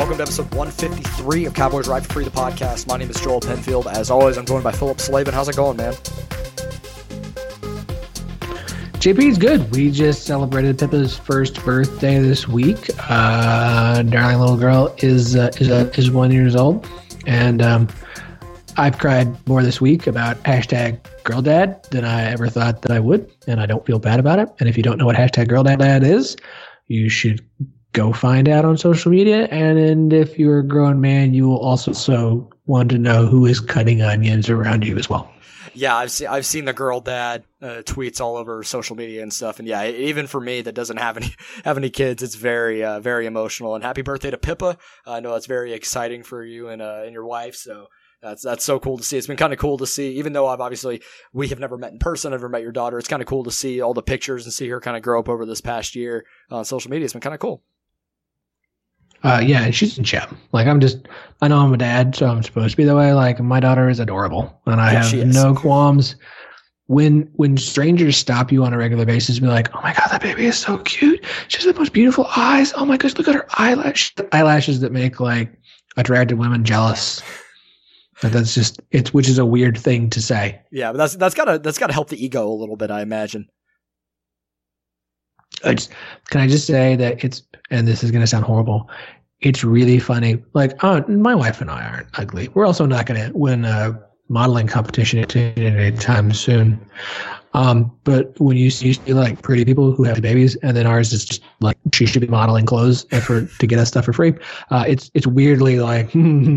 Welcome to episode 153 of Cowboys Ride for Free, the podcast. My name is Joel Penfield. As always, I'm joined by Philip Slavin. How's it going, man? JP's good. We just celebrated Pippa's first birthday this week. Darling little girl is 1 year old, and I've cried more this week about #GirlDad than I ever thought that I would, and I don't feel bad about it. And if you don't know what #GirlDad is, you should go find out on social media. And if you're a grown man, you will also want to know who is cutting onions around you as well. Yeah, I've seen the girl dad tweets all over social media and stuff, and yeah, even for me that doesn't have any kids, it's very very emotional. And happy birthday to Pippa! I know that's very exciting for you and your wife. So that's so cool to see. It's been kind of cool to see, even though we have never met in person, I've never met your daughter. It's kind of cool to see all the pictures and see her kind of grow up over this past year on social media. It's been kind of cool. Yeah, and she's a gem. Like, I know I'm a dad, so I'm supposed to be that way. Like, my daughter is adorable, and I have no qualms. When strangers stop you on a regular basis and be like, oh my God, that baby is so cute. She has the most beautiful eyes. Oh my gosh, look at her eyelashes that make, like, attractive women jealous. That's just, which is a weird thing to say. Yeah, but that's gotta help the ego a little bit, I imagine. Can I just say that and this is going to sound horrible, it's really funny. Like, my wife and I aren't ugly. We're also not going to win a modeling competition anytime soon. But when you see like pretty people who have babies, and then ours is just like she should be modeling clothes to get us stuff for free. It's weirdly like,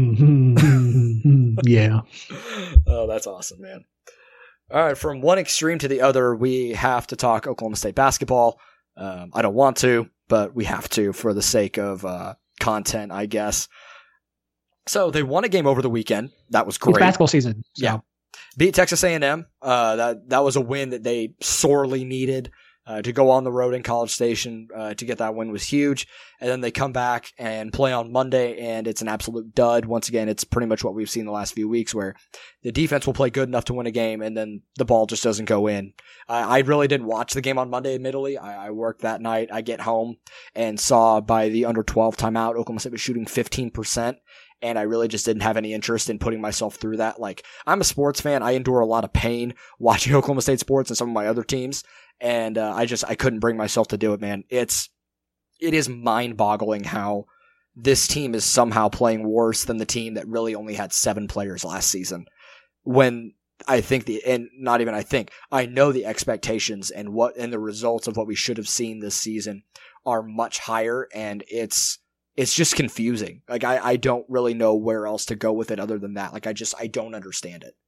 yeah. Oh, that's awesome, man. All right, from one extreme to the other, we have to talk Oklahoma State basketball. I don't want to, but we have to for the sake of content, I guess. So they won a game over the weekend. That was great. It's basketball season. So. Yeah. Beat Texas A&M. That was a win that they sorely needed. To go on the road in College Station to get that win was huge. And then they come back and play on Monday, and it's an absolute dud. Once again, it's pretty much what we've seen the last few weeks, where the defense will play good enough to win a game, and then the ball just doesn't go in. I really didn't watch the game on Monday, admittedly. I worked that night. I get home and saw by the under 12 timeout, Oklahoma State was shooting 15%. And I really just didn't have any interest in putting myself through that. Like, I'm a sports fan. I endure a lot of pain watching Oklahoma State sports and some of my other teams. And I couldn't bring myself to do it, man. It is mind-boggling how this team is somehow playing worse than the team that really only had 7 players last season. When I know the expectations and the results of what we should have seen this season are much higher, and it's just confusing. Like, I don't really know where else to go with it other than that. Like, I don't understand it.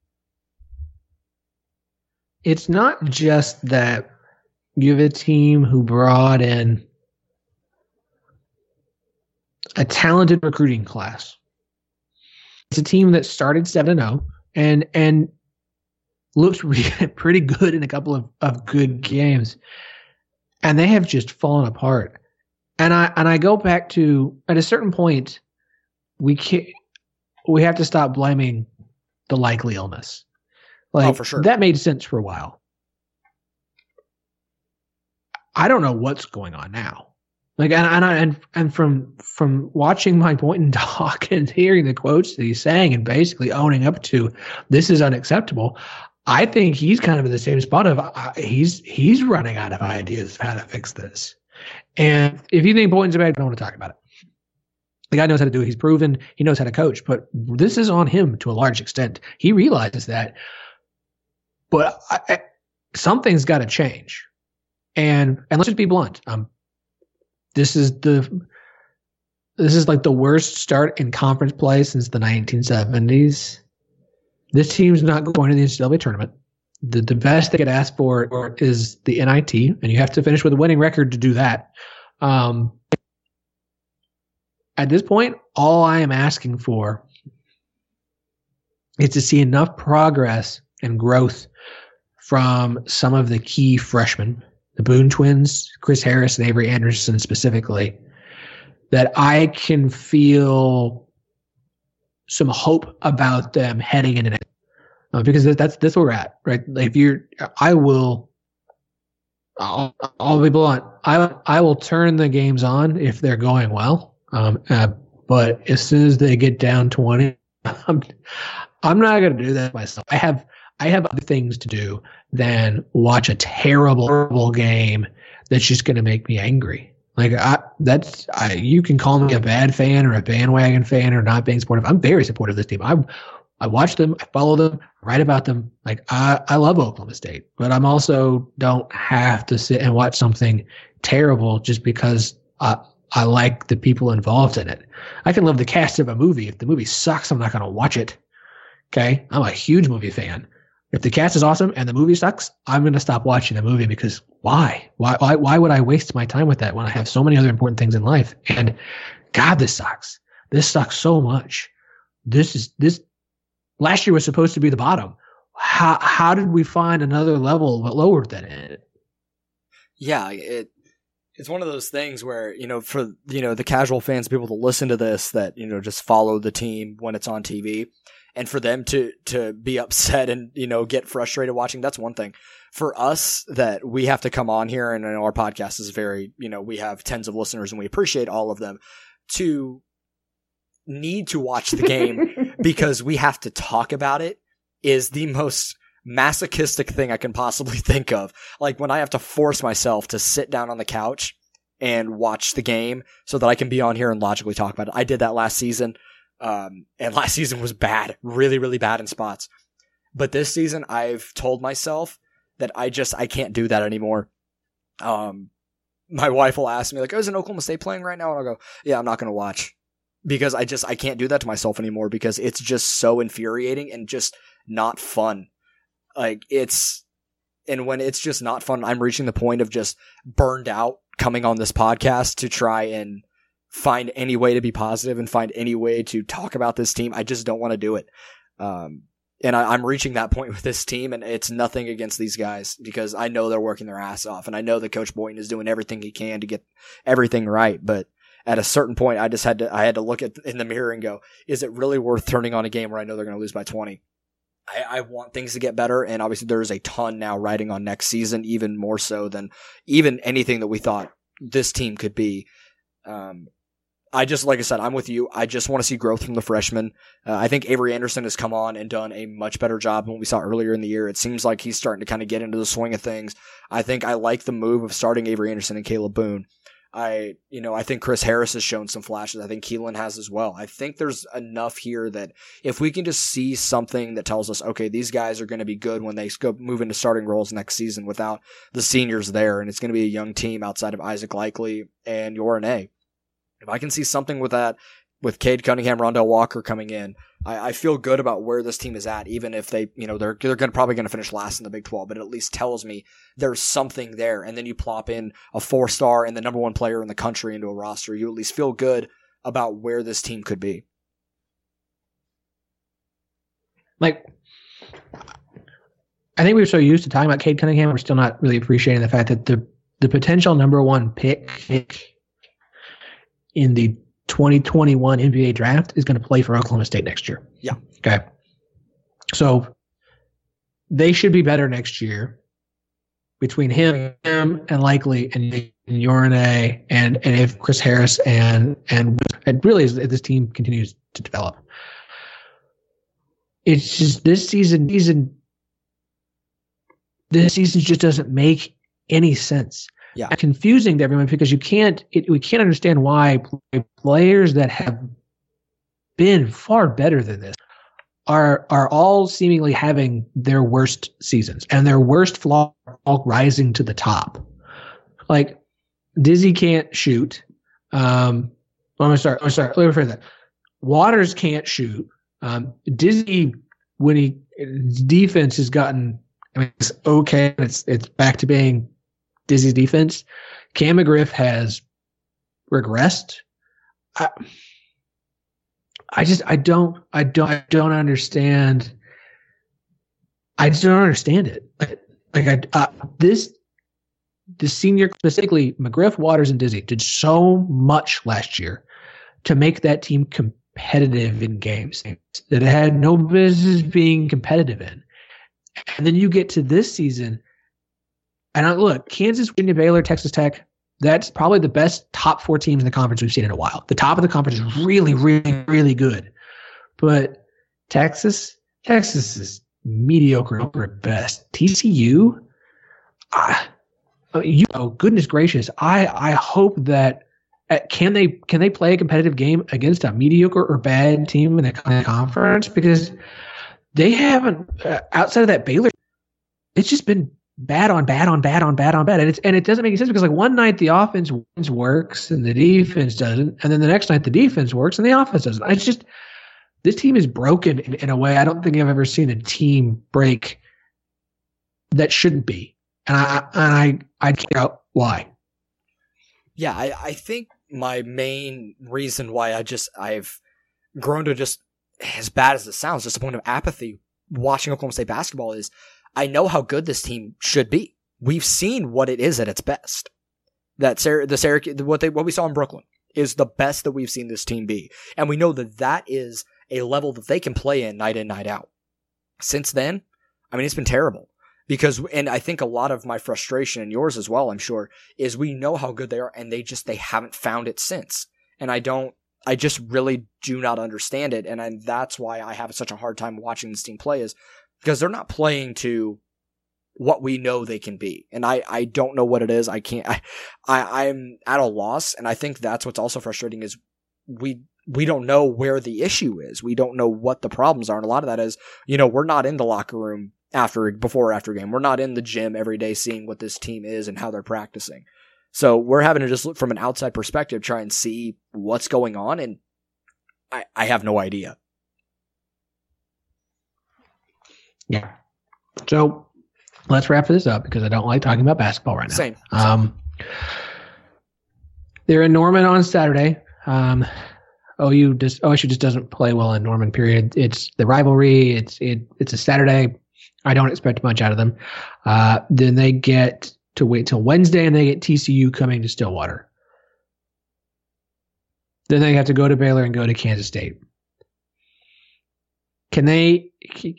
It's not just that you have a team who brought in a talented recruiting class. It's a team that started 7-0 and looks really pretty good in a couple of good games. And they have just fallen apart. And I go back to, at a certain point, we have to stop blaming the likely illness. Like, for sure. That made sense for a while. I don't know what's going on now. Like, and from watching Mike Boynton talk and hearing the quotes that he's saying and basically owning up to this is unacceptable, I think he's kind of in the same spot of he's running out of ideas of how to fix this. And if you think Boynton's bad, I don't want to talk about it. The guy knows how to do it. He's proven he knows how to coach, but this is on him to a large extent. He realizes that. But something's got to change, and let's just be blunt. This is like the worst start in conference play since the 1970s. This team's not going to the NCAA tournament. The best they could ask for is the NIT, and you have to finish with a winning record to do that. At this point, all I am asking for is to see enough progress and growth from some of the key freshmen, the Boone twins, Chris Harris and Avery Anderson specifically, that I can feel some hope about them heading into next. Because that's where we're at, right? Like, I'll be blunt. I will turn the games on if they're going well. but as soon as they get down 20, I'm not going to do that myself. I have other things to do than watch a terrible game that's just going to make me angry. Like you can call me a bad fan or a bandwagon fan or not being supportive. I'm very supportive of this team. I watch them, I follow them, write about them. Like I love Oklahoma State, but I'm also don't have to sit and watch something terrible just because I like the people involved in it. I can love the cast of a movie. If the movie sucks, I'm not going to watch it. Okay, I'm a huge movie fan. If the cast is awesome and the movie sucks, I'm going to stop watching the movie because why? Why would I waste my time with that when I have so many other important things in life? And God, this sucks. This sucks so much. This last year was supposed to be the bottom. How did we find another level lower than it? Yeah, it's one of those things where, for, the casual fans, people to listen to this that, just follow the team when it's on TV. And for them to be upset and, get frustrated watching, that's one thing. For us, that we have to come on here, and our podcast is very, we have tens of listeners and we appreciate all of them, to need to watch the game because we have to talk about it is the most masochistic thing I can possibly think of. Like when I have to force myself to sit down on the couch and watch the game so that I can be on here and logically talk about it. I did that last season. And last season was bad, really, really bad in spots. But this season, I've told myself that I can't do that anymore. My wife will ask me like, "Oh, is Oklahoma State playing right now?" And I'll go, "Yeah, I'm not going to watch," because I can't do that to myself anymore because it's just so infuriating and just not fun. Like and when it's just not fun, I'm reaching the point of just burned out coming on this podcast to try and find any way to be positive and find any way to talk about this team. I just don't want to do it. And I'm reaching that point with this team, and it's nothing against these guys because I know they're working their ass off, and I know that Coach Boynton is doing everything he can to get everything right. But at a certain point, I had to look in the mirror and go, is it really worth turning on a game where I know they're going to lose by 20? I want things to get better, and obviously there is a ton now riding on next season, even more so than even anything that we thought this team could be. Like I said, I'm with you. I just want to see growth from the freshmen. I think Avery Anderson has come on and done a much better job than what we saw earlier in the year. It seems like he's starting to kind of get into the swing of things. I think I like the move of starting Avery Anderson and Caleb Boone. I think Chris Harris has shown some flashes. I think Keelan has as well. I think there's enough here that if we can just see something that tells us, okay, these guys are going to be good when they move into starting roles next season without the seniors there, and it's going to be a young team outside of Isaac Likely and Yorane. If I can see something with that, with Cade Cunningham, Rondell Walker coming in, I feel good about where this team is at, even if they, they're probably going to finish last in the Big 12, but it at least tells me there's something there. And then you plop in a 4-star and the number one player in the country into a roster. You at least feel good about where this team could be. Like, I think we're so used to talking about Cade Cunningham, we're still not really appreciating the fact that the potential number one pick in the 2021 NBA draft is going to play for Oklahoma State next year. Yeah. Okay. So they should be better next year between him and Likely and Yorane and if Chris Harris and really as this team continues to develop. It's just this season just doesn't make any sense. Yeah. It's confusing to everyone because we can't understand why players that have been far better than this are all seemingly having their worst seasons and their worst flaw all rising to the top. Like Dizzy can't shoot. I'm gonna start. Let me rephrase that. Waters can't shoot. Dizzy, when his defense has gotten, it's okay. It's back to being Dizzy's defense. Cam McGriff has regressed. I don't understand. I just don't understand it. The senior, specifically McGriff, Waters, and Dizzy, did so much last year to make that team competitive in games that it had no business being competitive in. And then you get to this season, and look, Kansas, Virginia, Baylor, Texas Tech, That's probably the best top 4 teams in the conference we've seen in a while. The top of the conference is really, really, really good. But Texas is mediocre at best. TCU, goodness gracious. I hope that can they play a competitive game against a mediocre or bad team in the conference? Because they haven't, outside of that Baylor, it's just been bad on bad on bad on bad on bad. And it doesn't make any sense because like one night the offense works and the defense doesn't. And then the next night the defense works and the offense doesn't. It's just, this team is broken in a way I don't think I've ever seen a team break that shouldn't be. And I can't figure out why. Yeah, I think my main reason why I've grown to just, as bad as it sounds, just a point of apathy watching Oklahoma State basketball is I know how good this team should be. We've seen what it is at its best. That Syracuse, what we saw in Brooklyn is the best that we've seen this team be. And we know that is a level that they can play in, night out. Since then, I mean, it's been terrible. And I think a lot of my frustration, and yours as well, I'm sure, is we know how good they are, and they haven't found it since. And I just really do not understand it. And that's why I have such a hard time watching this team play, is because they're not playing to what we know they can be. And I don't know what it is. I'm at a loss. And I think that's what's also frustrating is we don't know where the issue is. We don't know what the problems are. And a lot of that is, we're not in the locker room before or after game. We're not in the gym every day seeing what this team is and how they're practicing. So we're having to just look from an outside perspective, try and see what's going on. And I have no idea. Yeah. So let's wrap this up because I don't like talking about basketball right now. Same. They're in Norman on Saturday. OSU just doesn't play well in Norman, period. It's the rivalry. It's a Saturday. I don't expect much out of them. Then they get to wait till Wednesday, and they get TCU coming to Stillwater. Then they have to go to Baylor and go to Kansas State. Can we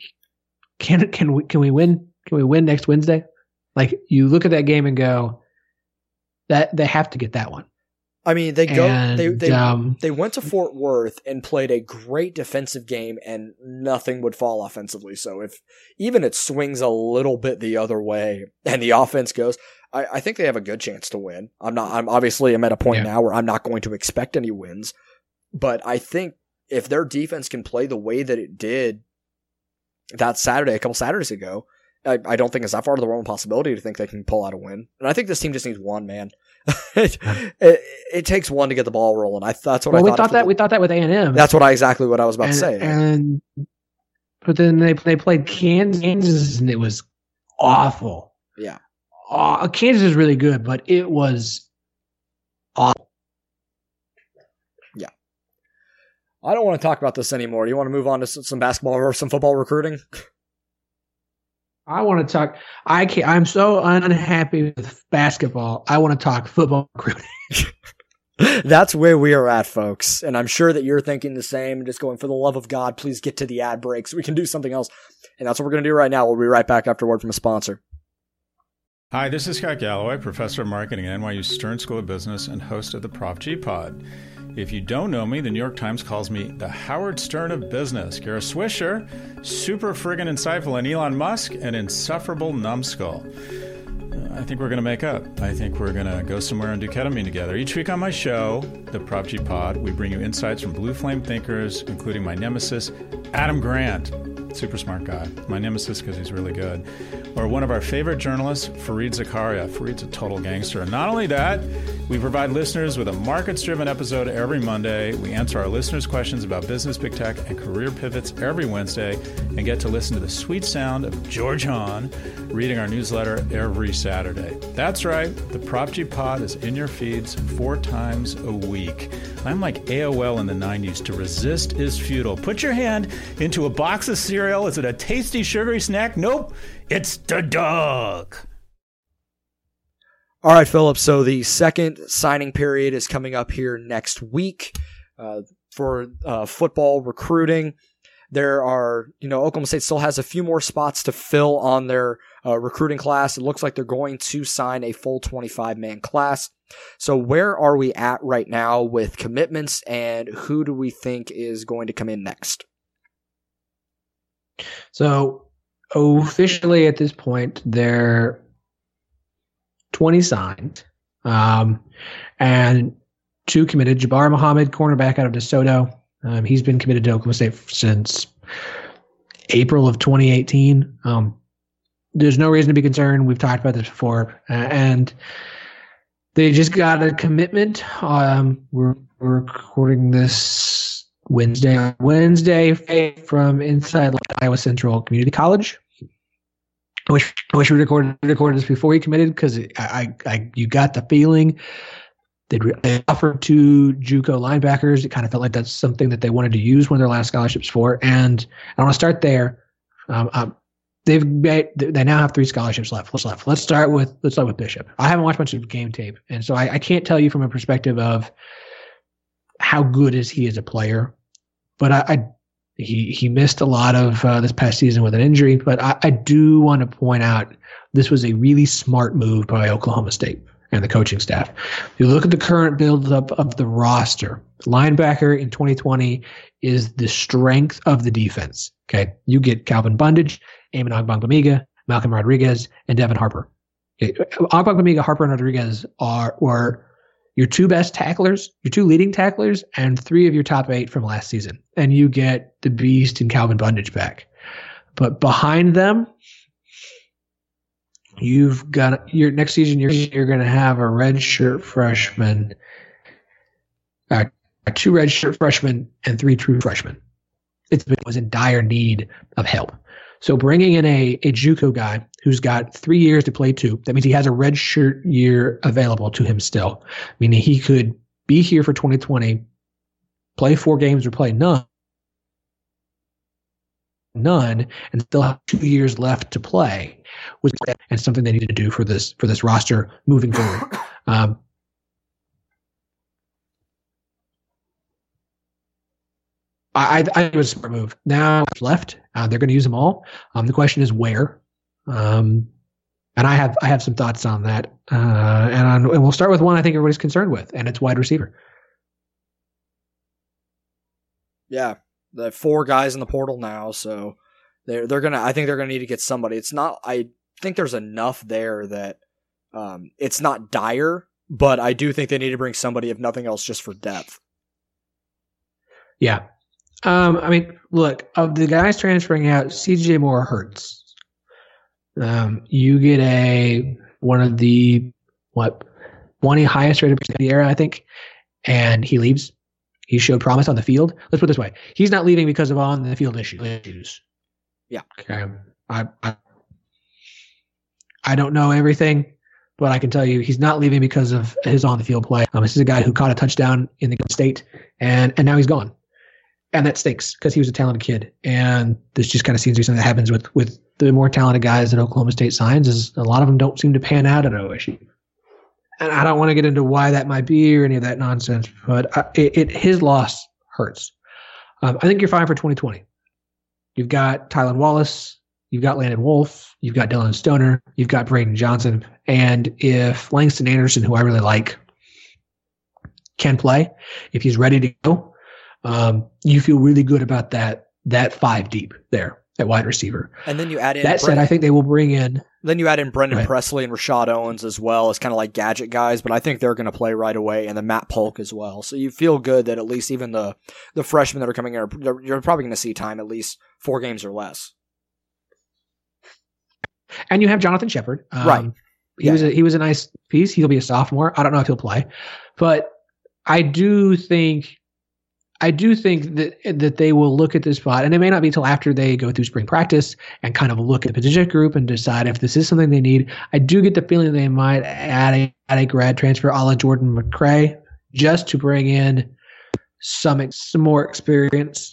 win? Can we win next Wednesday? Like, you look at that game and go, that they have to get that one. I mean, they went to Fort Worth and played a great defensive game, and nothing would fall offensively. So if even it swings a little bit the other way and the offense goes, I think they have a good chance to win. I'm at a point now where I'm not going to expect any wins, but I think if their defense can play the way that it did that Saturday, a couple Saturdays ago, I don't think it's that far to the realm of possibility to think they can pull out a win. And I think this team just needs one, man. It takes one to get the ball rolling. We thought that with A&M. That's exactly what I was about to say. But then they played Kansas, and it was awful. Yeah. Kansas is really good, but it was awful. Yeah. I don't want to talk about this anymore. Do you want to move on to some basketball or some football recruiting? I want to talk. I'm so unhappy with basketball. I want to talk football recruiting. That's where we are at, folks. And I'm sure that you're thinking the same and just going, for the love of God, please get to the ad break so we can do something else. And that's what we're going to do right now. We'll be right back after a word from a sponsor. Hi, this is Scott Galloway, professor of marketing at NYU Stern School of Business and host of the Prof G Pod. If you don't know me, the New York Times calls me the Howard Stern of business. Kara Swisher, super friggin' insightful, and Elon Musk, an insufferable numbskull. I think we're going to make up. I think we're going to go somewhere and do ketamine together. Each week on my show, the Prop G Pod, we bring you insights from blue flame thinkers, including my nemesis, Adam Grant. Super smart guy. My nemesis because he's really good. Or one of our favorite journalists, Fareed Zakaria. Fareed's a total gangster. And not only that, we provide listeners with a markets-driven episode every Monday. We answer our listeners' questions about business, big tech, and career pivots every Wednesday, and get to listen to the sweet sound of George Hahn reading our newsletter every Saturday. That's right. The Prop G Pod is in your feeds 4 times a week. I'm like AOL in the 90s. To resist is futile. Put your hand into a box of cereal. Is it a tasty, sugary snack? Nope. It's the dog. All right, Philip. So the second signing period is coming up here next week for football recruiting. there are, Oklahoma State still has a few more spots to fill on their recruiting class. It looks like they're going to sign a full 25-man class. So where are we at right now with commitments, and who do we think is going to come in next? So officially at this point, they're 20 signed, and 2 committed. Jabbar Muhammad, cornerback out of DeSoto. He's been committed to Oklahoma State since April of 2018. There's no reason to be concerned. We've talked about this before, and they just got a commitment. We're recording this Wednesday from inside Iowa Central Community College. I wish we recorded this before he committed, because you got the feeling they offered 2 JUCO linebackers. It kind of felt like that's something that they wanted to use one of their last scholarships for. And I want to start there. They now have 3 scholarships left. Let's start with Bishop. I haven't watched much of game tape, and so I can't tell you from a perspective of how good is he as a player. But he missed a lot of this past season with an injury. But I do want to point out this was a really smart move by Oklahoma State and the coaching staff. If you look at the current build-up of the roster, linebacker in 2020 is the strength of the defense. Okay, you get Calvin Bundage, Eamon Ogbongbemiga, Malcolm Rodriguez, and Devin Harper. Okay. Ogbongbemiga, Harper, and Rodriguez were your 2 best tacklers, your 2 leading tacklers, and 3 of your top 8 from last season. And you get the beast in Calvin Bundage back. But behind them, you've got your next season. You're going to have a redshirt freshman, 2 redshirt freshmen, and 3 true freshmen. It was in dire need of help. So bringing in a JUCO guy who's got 3 years to play 2, that means he has a redshirt year available to him still. Meaning he could be here for 2020, play 4 games or play none, and still have 2 years left to play, and something they needed to do for this roster moving forward. I it was a smart move. Now it's left. They're going to use them all. The question is where. And I have some thoughts on that. And we'll start with one I think everybody's concerned with, and it's wide receiver. Yeah, the 4 guys in the portal now, so they're gonna. I think they're gonna need to get somebody. It's not. I think there's enough there that it's not dire, but I do think they need to bring somebody, if nothing else, just for depth. Yeah. I mean, look, of the guys transferring out, CJ Moore hurts. You get one of the 20 highest rated of the era, I think, and he leaves. He showed promise on the field. Let's put it this way: he's not leaving because of on the field issues. Yeah. Okay. I don't know everything, but I can tell you he's not leaving because of his on the field play. This is a guy who caught a touchdown in the state, and now he's gone. And that stinks because he was a talented kid. And this just kind of seems to be something that happens with the more talented guys that Oklahoma State signs, is a lot of them don't seem to pan out at OSU. And I don't want to get into why that might be or any of that nonsense, but his loss hurts. I think you're fine for 2020. You've got Tylan Wallace, you've got Landon Wolf, you've got Dylan Stoner, you've got Braden Johnson. And if Langston Anderson, who I really like, can play, if he's ready to go, you feel really good about that 5 deep there at wide receiver. And then you add in that said, I think they will bring in. Then you add in Brendan Presley and Rashad Owens as well as kind of like gadget guys, but I think they're going to play right away, and then Matt Polk as well. So you feel good that at least even the freshmen that are coming in, you're probably going to see time at least 4 games or less. And you have Jonathan Shepard. Right. He was a nice piece. He'll be a sophomore. I don't know if he'll play, but I do think that they will look at this spot, and it may not be till after they go through spring practice and kind of look at the position group and decide if this is something they need. I do get the feeling they might add a grad transfer a la Jordan McCray just to bring in some more experience.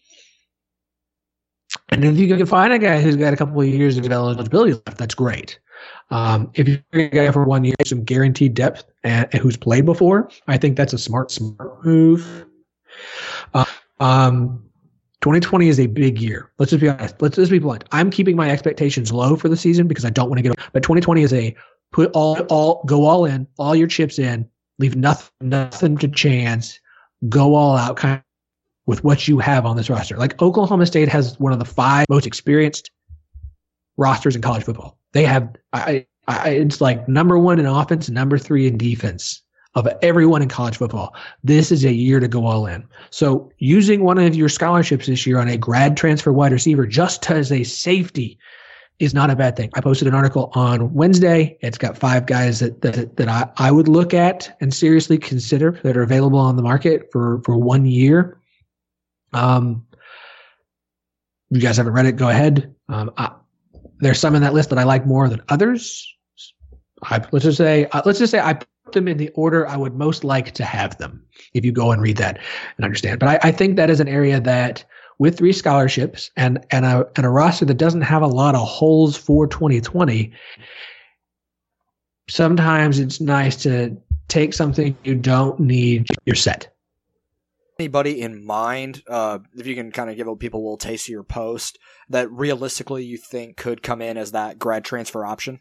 And if you can find a guy who's got a couple of years of eligibility left, that's great. If you bring a guy for 1 year, some guaranteed depth, and who's played before, I think that's a smart move. 2020 is a big year. Let's just be honest. Let's just be blunt. I'm keeping my expectations low for the season because I don't want to get. But 2020 is a go all in, all your chips in, leave nothing to chance, go all out kind of with what you have on this roster. Like Oklahoma State has one of the 5 most experienced rosters in college football. They have it's like number 1 in offense, number 3 in defense of everyone in college football. This is a year to go all in. So using one of your scholarships this year on a grad transfer wide receiver just as a safety is not a bad thing. I posted an article on Wednesday. It's got 5 guys that I would look at and seriously consider that are available on the market for 1 year. If you guys haven't read it, go ahead. There's some in that list that I like more than others. Let's just say I put them in the order I would most like to have them. If you go and read that and understand, but I think that is an area that with 3 scholarships and a roster that doesn't have a lot of holes for 2020, sometimes it's nice to take something you don't need. You're set. Anybody in mind, if you can kind of give people a little taste of your post, that realistically you think could come in as that grad transfer option?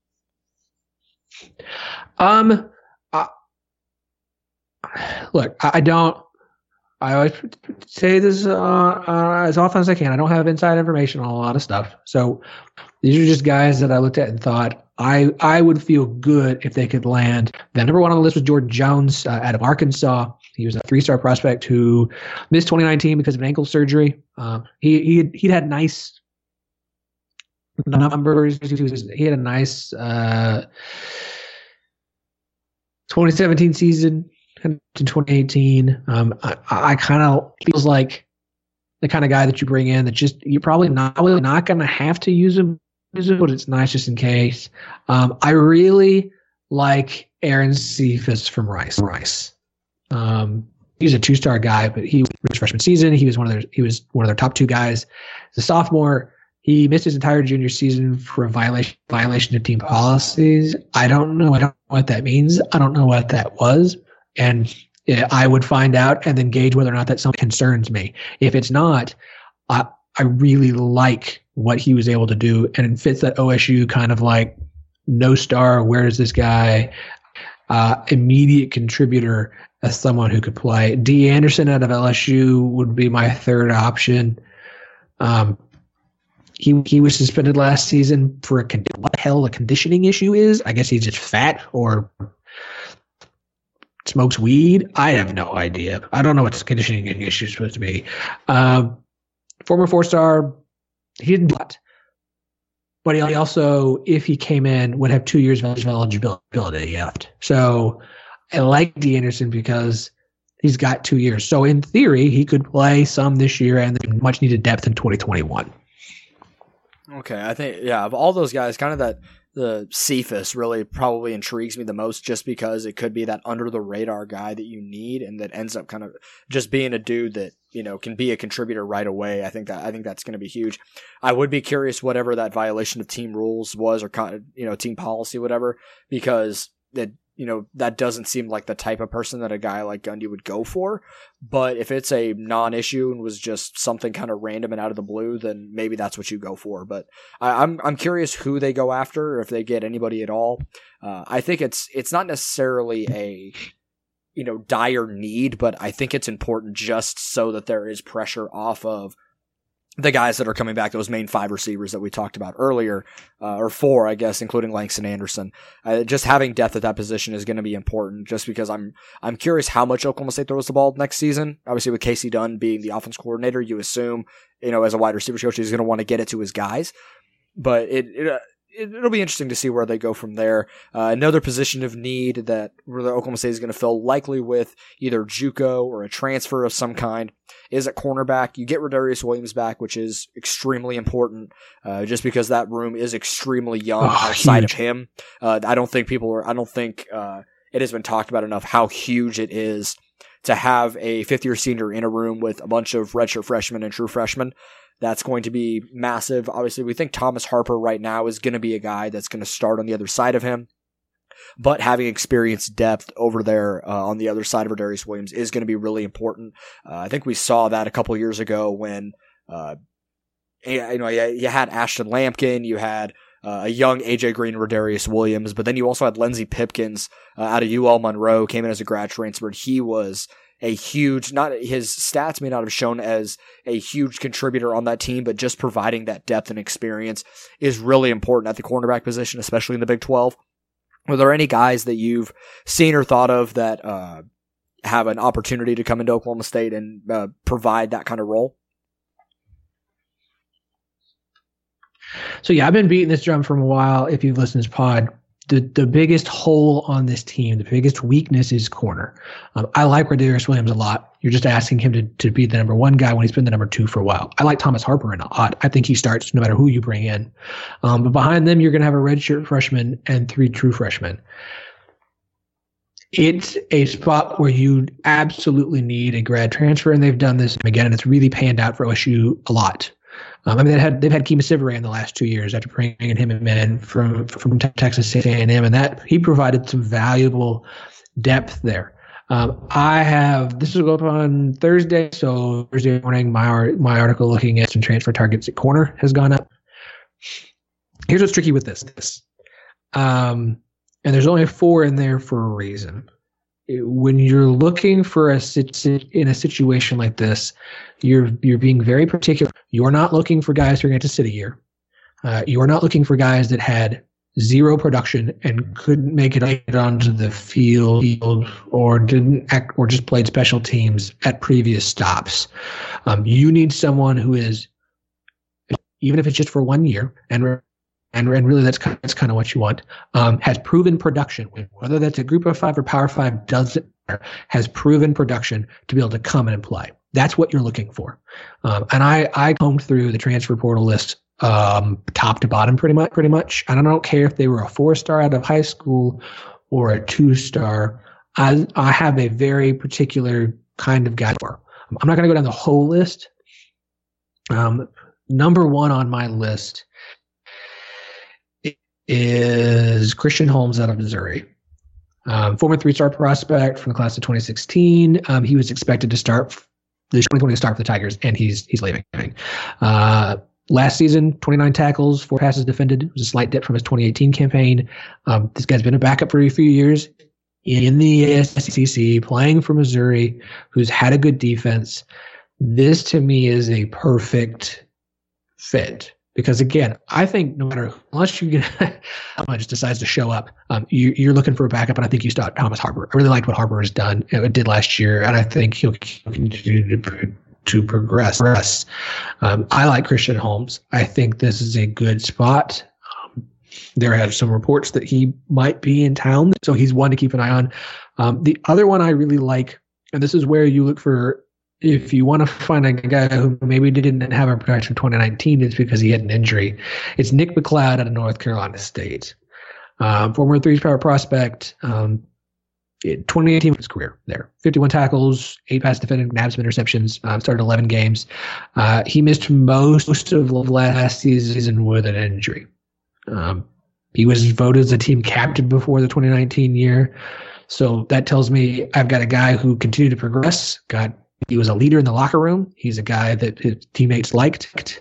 Look, I always say this as often as I can. I don't have inside information on a lot of stuff. So these are just guys that I looked at and thought I would feel good if they could land. The number 1 on the list was Jordan Jones out of Arkansas. He was a 3-star prospect who missed 2019 because of an ankle surgery. He'd had nice numbers. He had a nice 2017 season to 2018. I kind of feels like the kind of guy that you bring in that just you're probably not going to have to use him, but it's nice just in case. I really like Aaron Cephas from Rice. He's a 2-star guy, but he was his freshman season. He was one of their top 2 guys. As a sophomore, he missed his entire junior season for a violation of team policies. I don't know what that means. I don't know what that was. And I would find out and then gauge whether or not that something concerns me. If it's not, I really like what he was able to do, and it fits that OSU kind of like no star. Where is this guy? Immediate contributor as someone who could play. D. Anderson out of LSU would be my 3rd option. He was suspended last season for what the hell a conditioning issue is. I guess he's just fat or smokes weed. I have no idea. I don't know what the conditioning issue is supposed to be. Former 4-star, he didn't do that. But he also, if he came in, would have 2 years of eligibility left. So I like D. Anderson because he's got 2 years. So in theory, he could play some this year and then much needed depth in 2021. Okay, I think, of all those guys, kind of the Cephas really probably intrigues me the most just because it could be that under-the-radar guy that you need and that ends up kind of just being a dude that, can be a contributor right away. I think that's going to be huge. I would be curious whatever that violation of team rules was or, team policy, whatever, because that doesn't seem like the type of person that a guy like Gundy would go for. But if it's a non-issue and was just something kind of random and out of the blue, then maybe that's what you go for. But I'm curious who they go after, or if they get anybody at all. I think it's not necessarily a dire need, but I think it's important just so that there is pressure off of the guys that are coming back, those main 5 receivers that we talked about earlier, or 4, I guess, including Langston Anderson. Just having depth at that position is going to be important just because I'm curious how much Oklahoma State throws the ball next season. Obviously, with Casey Dunn being the offense coordinator, you assume, as a wide receiver coach, he's going to want to get it to his guys. But it'll be interesting to see where they go from there. Another position of need that Oklahoma State is going to fill, likely with either JUCO or a transfer of some kind, is at cornerback. You get Rodarius Williams back, which is extremely important, just because that room is extremely young outside of him. I don't think it has been talked about enough how huge it is to have a 5th-year senior in a room with a bunch of redshirt freshmen and true freshmen. That's going to be massive. Obviously, we think Thomas Harper right now is going to be a guy that's going to start on the other side of him. but having experienced depth over there on the other side of Rodarius Williams is going to be really important. I think we saw that a couple of years ago when you had Ashton Lampkin, you had a young AJ Green, Rodarius Williams, but then you also had Lindsey Pipkins out of UL Monroe, came in as a grad transfer. He was a huge, his stats may not have shown as a huge contributor on that team, but just providing that depth and experience is really important at the cornerback position, especially in the Big 12. Are there any guys that you've seen or thought of that have an opportunity to come into Oklahoma State and provide that kind of role? So yeah, I've been beating this drum for a while. If you've listened to this pod, the biggest hole on this team, the biggest weakness is corner. I like Rodarius Williams a lot. You're just asking him to be the number one guy when he's been the number two for a while. I like Thomas Harper a lot. I think he starts no matter who you bring in. But behind them, you're going to have a redshirt freshman and 3 true freshmen. It's a spot where you absolutely need a grad transfer, and they've done this again, and it's really panned out for OSU a lot. They've had Kima Sivere in the last 2 years after bringing him in from Texas A&M, and that he provided some valuable depth there. This will go up on Thursday, so Thursday morning, my article looking at some transfer targets at corner has gone up. Here's what's tricky with this. And there's only 4 in there for a reason. When you're looking for in a situation like this, you're being very particular. You're not looking for guys who are going to sit a year. You're not looking for guys that had 0 production and couldn't make it onto the field or didn't act or just played special teams at previous stops. You need someone who is, even if it's just for 1 year, and really that's kind of what you want, has proven production, whether that's a group of 5 or power 5 doesn't matter, has proven production to be able to come in and play. That's what you're looking for. And I combed through the transfer portal list top to bottom pretty much. And I don't care if they were a 4-star out of high school or a 2-star. I have a very particular kind of guy for. I'm not going to go down the whole list. Number 1 on my list is Christian Holmes out of Missouri. Former 3-star prospect from the class of 2016. He was expected to start the 2020 to start for the Tigers, and he's leaving. Last season, 29 tackles, 4 passes defended. It was a slight dip from his 2018 campaign. This guy's been a backup for a few years in the SEC, playing for Missouri, who's had a good defense. This, to me, is a perfect fit. Because again, I think no matter, unless you get, someone just decides to show up, you're looking for a backup, and I think you start Thomas Harper. I really like what Harper has done, did last year, and I think he'll continue to progress. I like Christian Holmes. I think this is a good spot. There have some reports that he might be in town, so he's one to keep an eye on. The other one I really like, and this is where you look for, if you want to find a guy who maybe didn't have a production in 2019, it's because he had an injury. It's Nick McLeod out of North Carolina State. Former 3-star prospect. 2018 was his career there. 51 tackles, 8 pass defended, nabbed some interceptions, started 11 games. He missed most of last season with an injury. He was voted as a team captain before the 2019 year. So that tells me I've got a guy who continued to progress, he was a leader in the locker room. He's a guy that his teammates liked.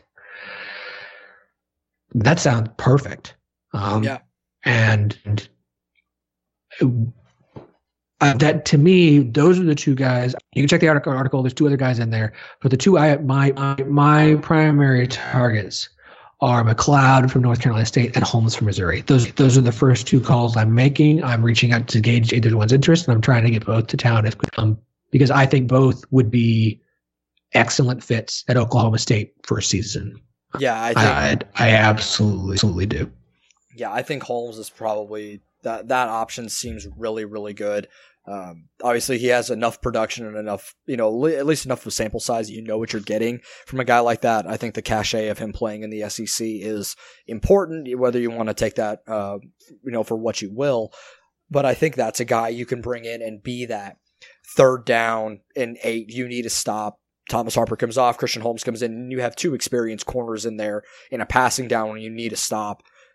That sounds perfect. Yeah. And that, to me, those are the 2 guys. You can check the article. There's 2 other guys in there, but the 2 my primary targets are McLeod from North Carolina State and Holmes from Missouri. Those are the first 2 calls I'm making. I'm reaching out to gauge either one's interest, and I'm trying to get both to town because I think both would be excellent fits at Oklahoma State for a season. Yeah, I absolutely do. Yeah, I think Holmes is probably that option seems really, really good. Obviously, he has enough production and enough, at least enough of a sample size. You know what you're getting from a guy like that. I think the cachet of him playing in the SEC is important, whether you want to take that, for what you will. But I think that's a guy you can bring in and be that 3rd down and 8. You need to stop. Thomas Harper comes off, Christian Holmes comes in, and you have 2 experienced corners in there in a passing down when you need to stop.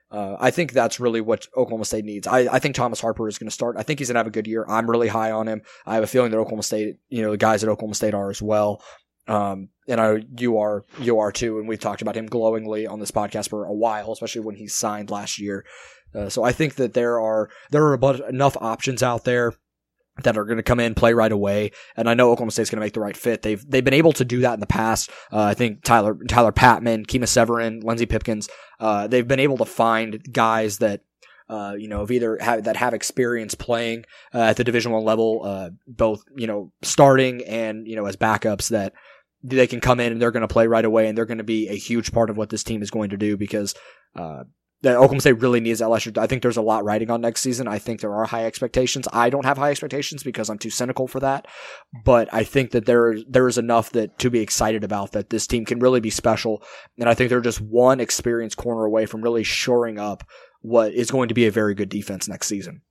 I think that's really what Oklahoma State needs. I think Thomas Harper is going to start. I think he's going to have a good year. I'm really high on him. I have a feeling that Oklahoma State, the guys at Oklahoma State are as well. And you are too. And we've talked about him glowingly on this podcast for a while, especially when he signed last year. So I think that there are enough options out there that are going to come in, play right away. And I know Oklahoma State's going to make the right fit. They've been able to do that in the past. I think Tyler Patman, Kima Severin, Lindsey Pipkins, they've been able to find guys that, that have experience playing at the Division I level, both, starting and, as backups, that they can come in and they're going to play right away, and they're going to be a huge part of what this team is going to do, because, that Oklahoma State really needs that last year. I think there's a lot riding on next season. I think there are high expectations. I don't have high expectations because I'm too cynical for that. But I think that there is enough to be excited about, that this team can really be special. And I think they're just one experienced corner away from really shoring up what is going to be a very good defense next season.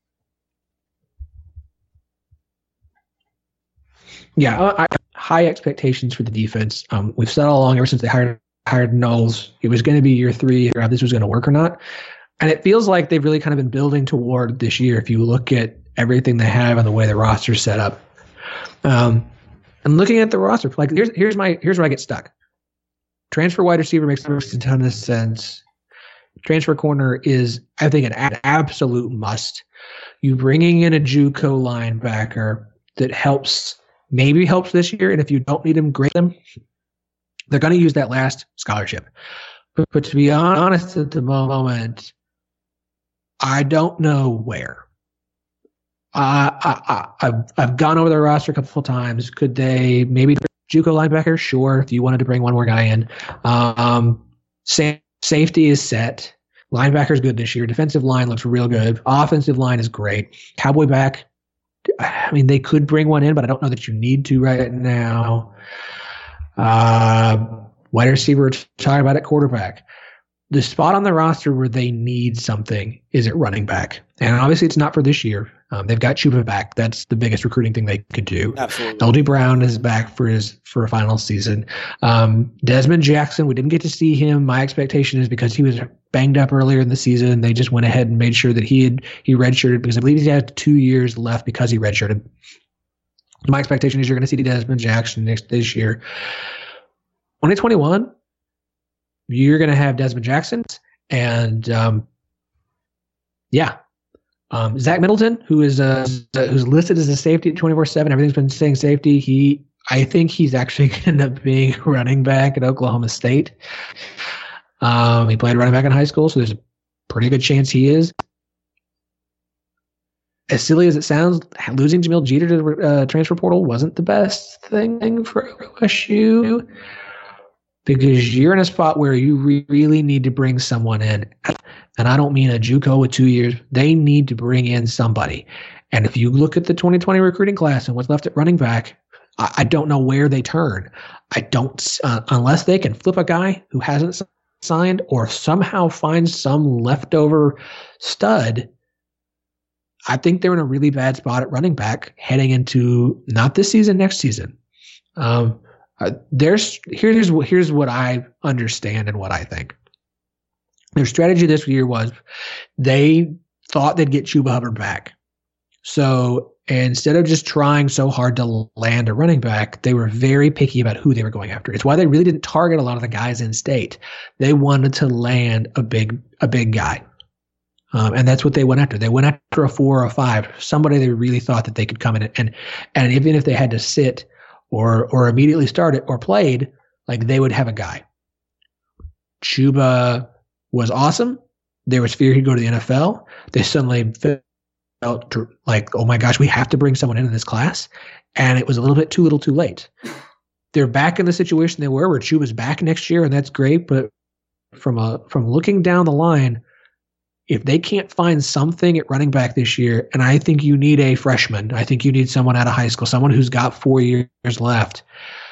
Yeah, high expectations for the defense. We've said all along, ever since they hired Knowles, it was going to be year 3, if this was going to work or not. And it feels like they've really kind of been building toward this year, if you look at everything they have and the way the roster's set up. And looking at the roster, like here's where I get stuck. Transfer wide receiver makes a ton of sense. Transfer corner is, I think, an absolute must. You bringing in a JUCO linebacker that maybe helps this year, and if you don't need him, grade them. They're going to use that last scholarship. But to be honest, at the moment, I don't know where. I've gone over the roster a couple of times. Could they maybe JUCO linebacker? Sure, if you wanted to bring one more guy in. Safety is set. Linebacker's good this year. Defensive line looks real good. Offensive line is great. Cowboy back. I mean, they could bring one in, but I don't know that you need to right now. Wide receiver, talking about at quarterback. The spot on the roster where they need something is at running back. And obviously it's not for this year. They've got Chuba back. That's the biggest recruiting thing they could do. Absolutely. LD Brown is back for a final season. Desmond Jackson, we didn't get to see him. My expectation is because he was banged up earlier in the season, they just went ahead and made sure that he redshirted, because I believe he had 2 years left because he redshirted. My expectation is you're going to see Desmond Jackson this year. 2021, you're going to have Desmond Jackson and Zach Middleton, who's listed as a safety at 24/7. Everything's been saying safety. I think he's actually going to end up being running back at Oklahoma State. He played running back in high school, so there's a pretty good chance he is. As silly as it sounds, losing Jamil Jeter to the transfer portal wasn't the best thing for OSU, because you're in a spot where you really need to bring someone in. And I don't mean a JUCO with 2 years. They need to bring in somebody. And if you look at the 2020 recruiting class and what's left at running back, I don't know where they turn. I don't, unless they can flip a guy who hasn't signed or somehow find some leftover stud. I think they're in a really bad spot at running back heading into not this season, next season. Here's what I understand and what I think. Their strategy this year was they thought they'd get Chuba Hubbard back. So instead of just trying so hard to land a running back, they were very picky about who they were going after. It's why they really didn't target a lot of the guys in state. They wanted to land a big guy. And that's what they went after. They went after a 4 or a 5, somebody they really thought that they could come in and even if they had to sit or immediately start it or played, like they would have a guy. Chuba was awesome. There was fear he'd go to the NFL. They suddenly felt like, oh my gosh, we have to bring someone in this class. And it was a little bit too little too late. They're back in the situation they were where Chuba's back next year, and that's great. But from looking down the line, if they can't find something at running back this year, and I think you need a freshman, I think you need someone out of high school, someone who's got 4 years left.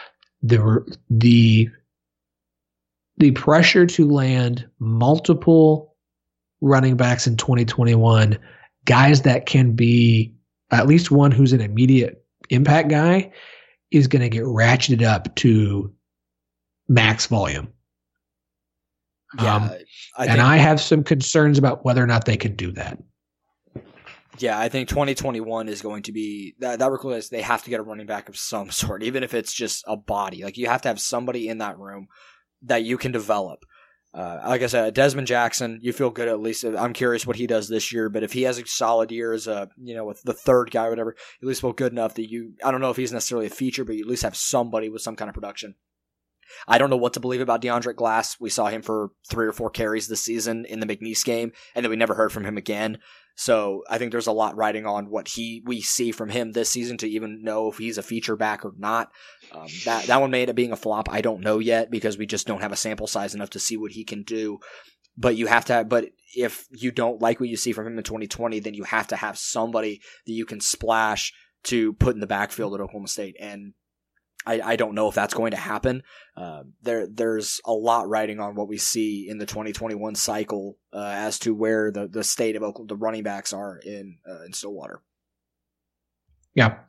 The pressure to land multiple running backs in 2021, guys that can be at least one who's an immediate impact guy, is going to get ratcheted up to max volume. Yeah, I have some concerns about whether or not they could do that. Yeah, I think 2021 is going to be that requires they have to get a running back of some sort, even if it's just a body. Like, you have to have somebody in that room that you can develop. Like I said, Desmond Jackson, you feel good at least. I'm curious what he does this year, but if he has a solid year as with the third guy or whatever, you at least feel good enough that I don't know if he's necessarily a feature, but you at least have somebody with some kind of production. I don't know what to believe about DeAndre Glass. We saw him for 3 or 4 carries this season in the McNeese game, and then we never heard from him again. So I think there's a lot riding on what we see from him this season to even know if he's a feature back or not. That one may end up being a flop. I don't know yet because we just don't have a sample size enough to see what he can do. But if you don't like what you see from him in 2020, then you have to have somebody that you can splash to put in the backfield at Oklahoma State. And I don't know if that's going to happen. There's a lot riding on what we see in the 2021 cycle as to where the state of Oklahoma, the running backs are in Stillwater. Yeah,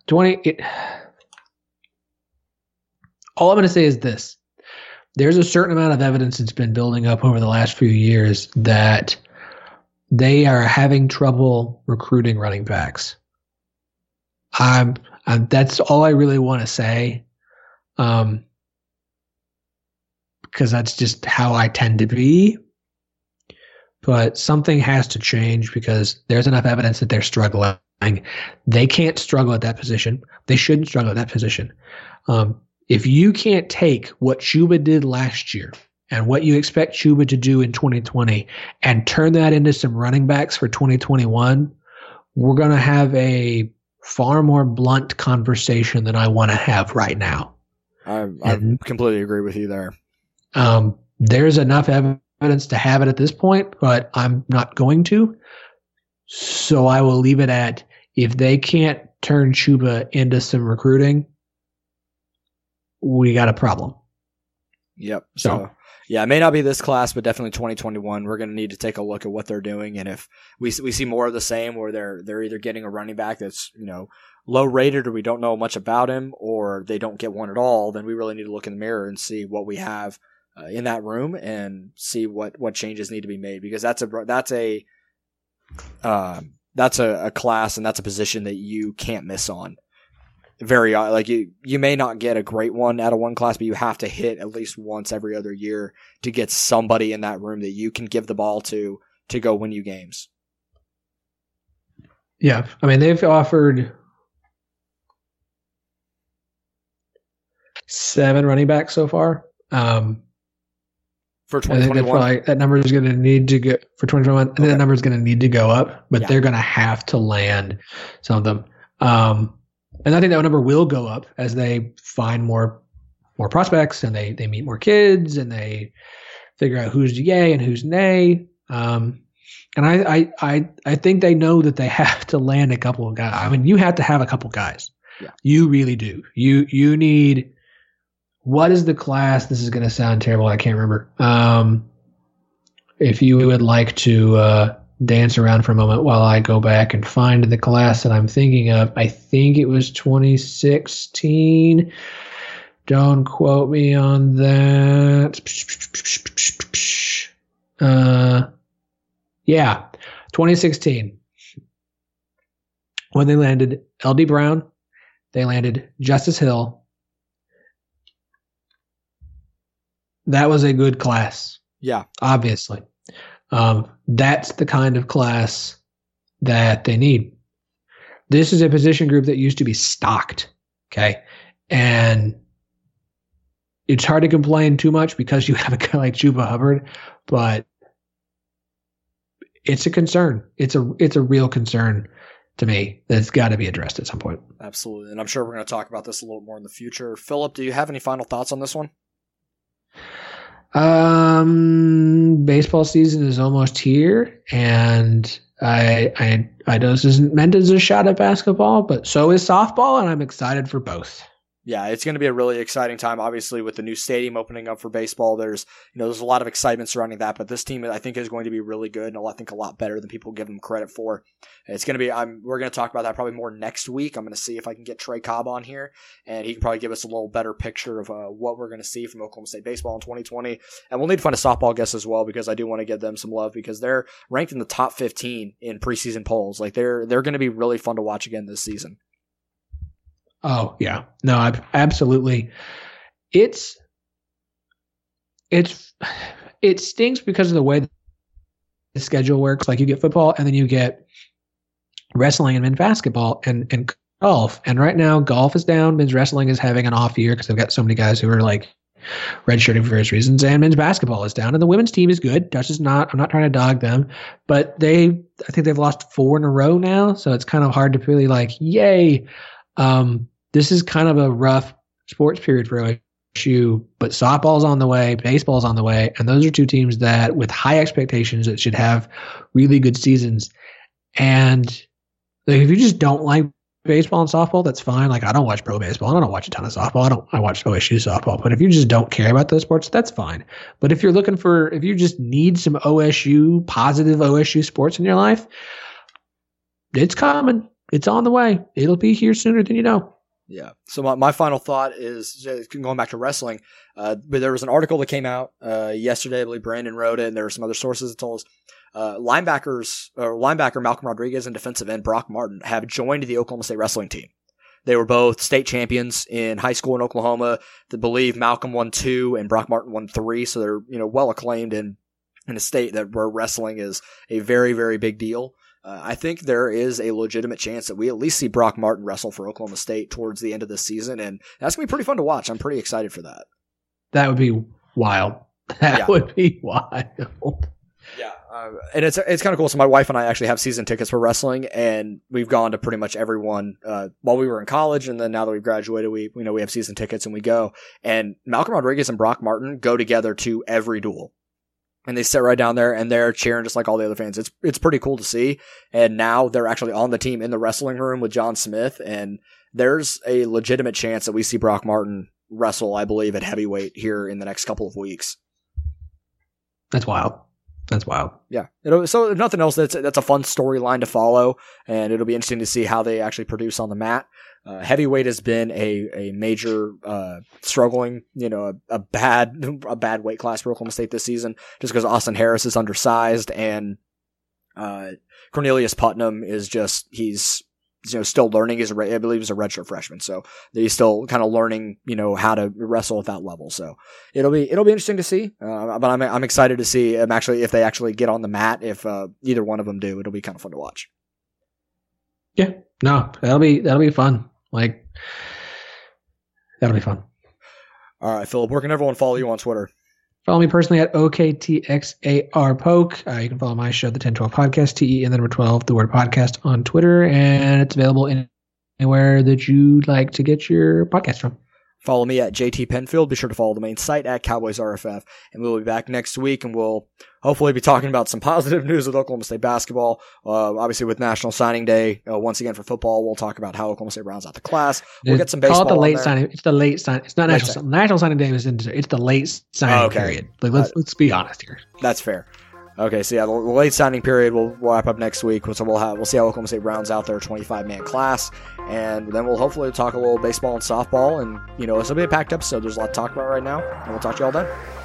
all I'm going to say is this. There's a certain amount of evidence that's been building up over the last few years that they are having trouble recruiting running backs. That's all I really want to say. Because that's just how I tend to be. But something has to change because there's enough evidence that they're struggling. They can't struggle at that position. They shouldn't struggle at that position. If you can't take what Chuba did last year and what you expect Chuba to do in 2020 and turn that into some running backs for 2021, we're going to have a far more blunt conversation than I want to have right now. I completely agree with you there. There's enough evidence to have it at this point, but I'm not going to. So I will leave it at, if they can't turn Chuba into some recruiting, we got a problem. Yep. So yeah, it may not be this class, but definitely 2021. We're going to need to take a look at what they're doing, and if we see more of the same, where they're either getting a running back that's low rated, or we don't know much about him, or they don't get one at all, then we really need to look in the mirror and see what we have in that room and see what changes need to be made, because that's a class and that's a position that you can't miss on. You may not get a great one out of one class, but you have to hit at least once every other year to get somebody in that room that you can give the ball to go win you games. Yeah, I mean, they've offered 7 running backs so far. For 2021, that number is going to need to go for 2021. Okay. That number is going to need to go up, but they're going to have to land some of them. And I think that number will go up as they find more prospects, and they meet more kids, and they figure out who's yay and who's nay. And I think they know that they have to land a couple of guys. I mean, you have to have a couple guys. Yeah. You really do. You need. What is the class? This is going to sound terrible. I can't remember. If you would like to dance around for a moment while I go back and find the class that I'm thinking of, I think it was 2016. Don't quote me on that. Yeah, 2016. When they landed L.D. Brown, they landed Justice Hill. That was a good class. Yeah. Obviously. That's the kind of class that they need. This is a position group that used to be stocked. Okay. And it's hard to complain too much because you have a guy like Chuba Hubbard, but it's a concern. It's a real concern to me that's got to be addressed at some point. Absolutely. And I'm sure we're going to talk about this a little more in the future. Philip, do you have any final thoughts on this one? Baseball season is almost here, and I know this isn't meant as a shot at basketball, but so is softball, and I'm excited for both. Yeah, it's going to be a really exciting time. Obviously, with the new stadium opening up for baseball, there's a lot of excitement surrounding that. But this team, I think, is going to be really good, and I think a lot better than people give them credit for. It's going to be. We're going to talk about that probably more next week. I'm going to see if I can get Trey Cobb on here, and he can probably give us a little better picture of what we're going to see from Oklahoma State baseball in 2020. And we'll need to find a softball guest as well, because I do want to give them some love, because they're ranked in the top 15 in preseason polls. Like they're going to be really fun to watch again this season. Oh yeah, no, absolutely. It stinks because of the way the schedule works. Like you get football, and then you get wrestling and men's basketball and golf. And right now, golf is down. Men's wrestling is having an off year because they've got so many guys who are like redshirting for various reasons. And men's basketball is down, and the women's team is good. Dutch is not. I'm not trying to dog them, but I think they've lost 4 in a row now. So it's kind of hard to really like, yay. This is kind of a rough sports period for OSU, but softball's on the way, baseball's on the way, and those are two teams that, with high expectations, that should have really good seasons. And like, if you just don't like baseball and softball, that's fine. Like, I don't watch pro baseball, I don't watch a ton of softball, I watch OSU softball. But if you just don't care about those sports, that's fine. But if you just need some positive OSU sports in your life, it's coming. It's on the way. It'll be here sooner than you know. Yeah. So my final thought is going back to wrestling. But there was an article that came out yesterday. I believe Brandon wrote it, and there were some other sources that told us linebacker Malcolm Rodriguez and defensive end Brock Martin have joined the Oklahoma State wrestling team. They were both state champions in high school in Oklahoma. I believe Malcolm won 2 and Brock Martin won 3. So they're well acclaimed in a state where wrestling is a very, very big deal. I think there is a legitimate chance that we at least see Brock Martin wrestle for Oklahoma State towards the end of this season, and that's going to be pretty fun to watch. I'm pretty excited for that. That would be wild. That would be wild. Yeah, and it's kind of cool. So my wife and I actually have season tickets for wrestling, and we've gone to pretty much everyone while we were in college, and then now that we've graduated, we have season tickets and we go. And Malcolm Rodriguez and Brock Martin go together to every duel. And they sit right down there, and they're cheering just like all the other fans. It's pretty cool to see. And now they're actually on the team in the wrestling room with John Smith. And there's a legitimate chance that we see Brock Martin wrestle, I believe, at heavyweight here in the next couple of weeks. That's wild. Yeah. So if nothing else, that's a fun storyline to follow, and it'll be interesting to see how they actually produce on the mat. Heavyweight has been a major struggling, a bad weight class for Oklahoma State this season, just because Austin Harris is undersized, and Cornelius Putnam is he's still learning. I believe he's a redshirt freshman, so he's still kind of learning, how to wrestle at that level. So it'll be interesting to see. But I'm excited to see if they actually get on the mat. If either one of them do, it'll be kind of fun to watch. Yeah, no, that'll be fun. Like, that'll be fun. All right, Philip, where can everyone follow you on Twitter? Follow me personally at OKTXARPoke. You can follow my show, the 1012 Podcast, TE and the number 12, the word podcast, on Twitter, and it's available anywhere that you'd like to get your podcast from. Follow me at JT Penfield. Be sure to follow the main site at Cowboys RFF. And we'll be back next week, and we'll hopefully be talking about some positive news with Oklahoma State basketball. Obviously, with National Signing Day, once again for football, we'll talk about how Oklahoma State rounds out the class. We'll get some baseball. Call it the late signing. It's the late signing. It's not National Signing Day. It's the late signing period. Like, let's be honest here. That's fair. Okay, so yeah, the late signing period will wrap up next week. So we'll see how Oklahoma State rounds out their 25-man class, and then we'll hopefully talk a little baseball and softball. And this will be a packed episode. There's a lot to talk about right now, and we'll talk to you all then.